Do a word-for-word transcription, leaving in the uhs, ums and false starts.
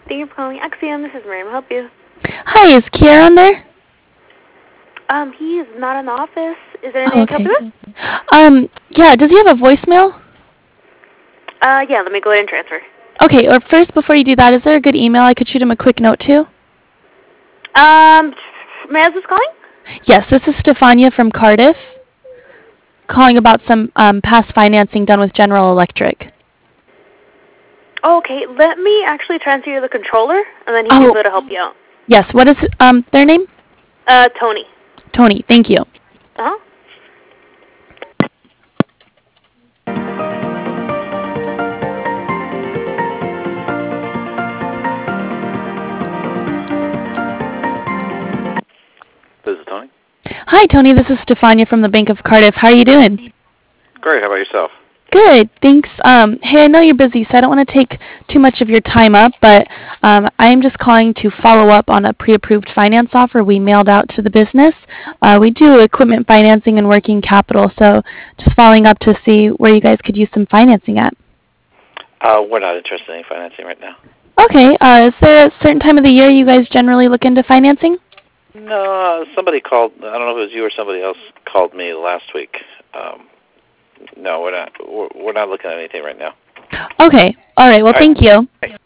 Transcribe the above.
Thank you for calling Axiom. This is Miriam. Help you? Hi, is Kier on there? Um, he is not in the office. Is there anything Oh, I can help okay. you with? Um, yeah, does he have a voicemail? Uh, yeah, let me go ahead and transfer. Okay, or first, before you do that, is there a good email I could shoot him a quick note to? Um, may I ask who's calling? Yes, this is Stefania from Cardiff, calling about some um, past financing done with General Electric. Okay, let me actually transfer you to the controller, and then he can Oh, be able to help you out. yes, what is um their name? Uh, Tony. Tony, thank you. Uh-huh. This is Tony. Hi, Tony, this is Stefania from the Bank of Cardiff. How are you doing? Great. How about yourself? Good, thanks. Um, hey, I know you're busy, so I don't want to take too much of your time up, but um, I am just calling to follow up on a pre-approved finance offer we mailed out to the business. Uh, we do equipment financing and working capital, so just following up to see where you guys could use some financing at. Uh, we're not interested in any financing right now. Okay, uh, is there a certain time of the year you guys generally look into financing? No, somebody called. I don't know if it was you or somebody else called me last week. Um, no, we're not. We're, we're not looking at anything right now. Okay, all right, well, All right. thank you.